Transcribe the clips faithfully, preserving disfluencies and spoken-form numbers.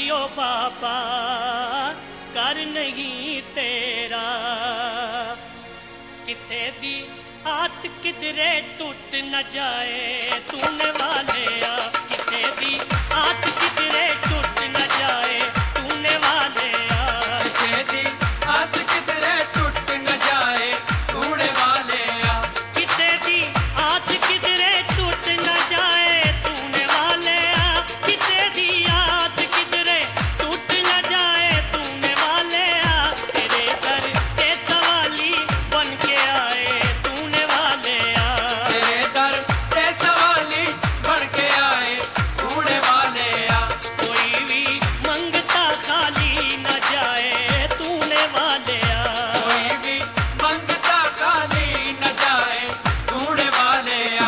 ओ बाबा कर नहीं तेरा। किसे दी आस किधरे टूट न जाए तूने वाले आ, किसे दी आस किधरे टूट न जाए तूने वाले आ, किसे दी आस किधरे टूट न जाए तूने वाले आ, किसे दी आस किधरे टूट न जाए तूने वाले आ, किसे दी आस किधरे टूट न जाए तूने वाले आ, तेरे दर के सवाली बन के आए तूने वाले आ, तेरे दर पे सवाली बढ़ के आए तूने वाले आ, कोई भी मंगता खाली न जाए तूने वाले आ, कोई भी मंगता खाली न जाए तूने वाले आ।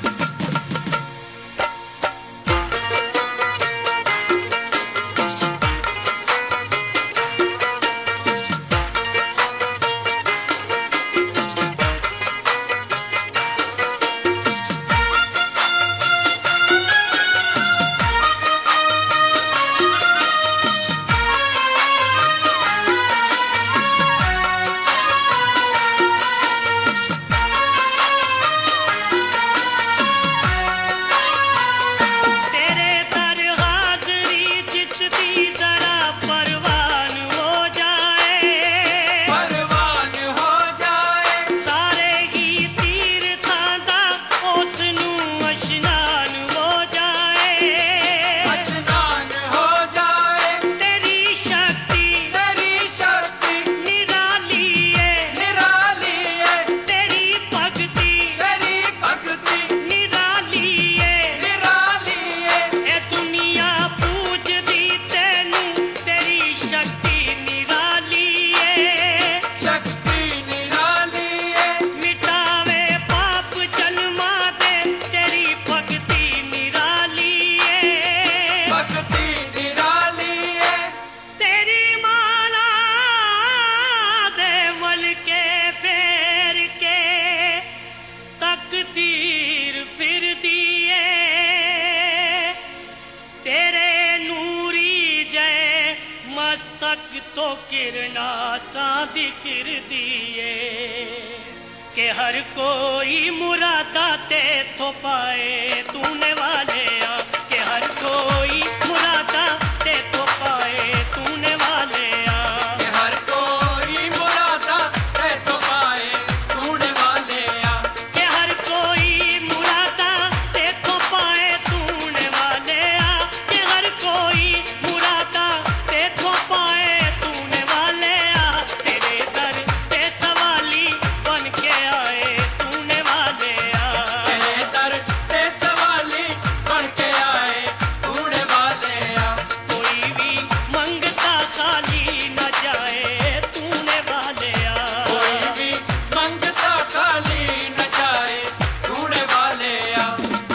तेरे दर हाज़री जिस दी जरा परवान हो जाए, परवान हो जाए सारे ही तीर्थां दा उस नूं इशनान हो जाए, स्नान हो जाए तेरी शक्ति तेरी शक्ति निराली है, निराली है, तेरी भक्ति तेरी भक्ति निराली है, निराली है, ए दुनिया पूजदी तैनू तेरी शक्ति निराली है, शक्ति निराली है, मिटावे पाप जन्मा दे तेरी भक्ति निराली है, भक्ति निराली है, तेरी माला दे मल के फेर के तकदीर फिर दिए, तेरे नूरी जय मस्तक तो किरना सा दिखर दिए, के हर कोई मुरादा ते तो पाए तूने वाले आ, के हर कोई मुरादा ते तो पाए तूने वाले आ, कि हर कोई मुरादा है तो पाए तूने वाले आ, के हर कोई मुरादा ते तो पाए तूने वाले आ, के हर कोई मुरादा ते तो पाए तूने वाले आ, तेरे दर पे सवाली बन के आए तूने वाले आ, तेरे दर पे सवाली बढ़ के आए तूने वाले आ, कोई भी मंगता खाली न जाए तूने वाले आ, कोई भी मंगता खाली न जाए तूने वाले आ।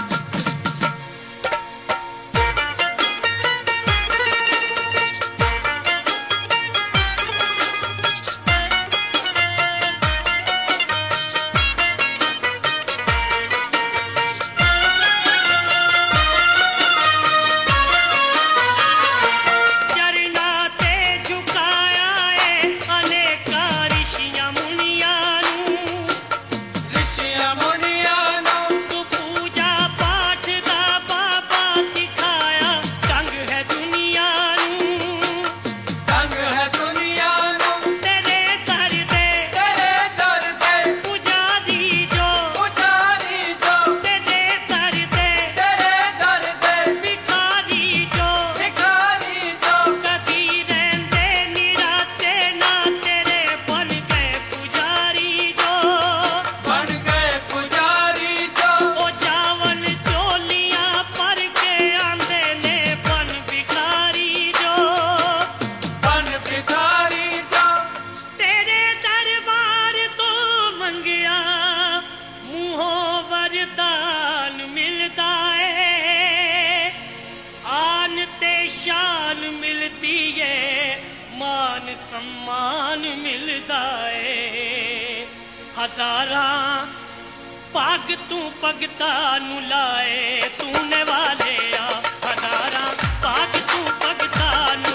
चरना ते झुकाया है अनेका ऋषियां मुनियां नू, ऋषियां मुनियां नू तू पूजा पाठ दा बाबा सिखाया ढंग है दुनिया नू, रंग है दुनिया नू, तेरे दर दे तेरे दर दे पुजारी जो, पुजारी जो, तेरे दर दे तेरे दर दे भिखारी जो, भिखारी जो, कभी रहंदे निराते ना तेरे बन गए पुजारी जो, बन गए पुजारी जो, ओ जावन चोलियां पर के आंदे ने बन भिखारी जो, बन भिखारी जो, तेरे दरबार तो मंगिया मुंहों वरदान मिलदा है, आन ते शान मिलती है मान सम्मान मिलदा है, हजारां पग तू भगता नु लाए तूने वाले आ, हजारां पग तू भगता नु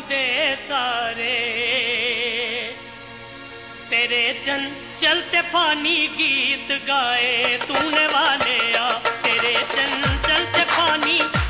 दे सारे तेरे चंचल ते फानी गीत गाए तूने वाले आ तेरे चंचल ते फानी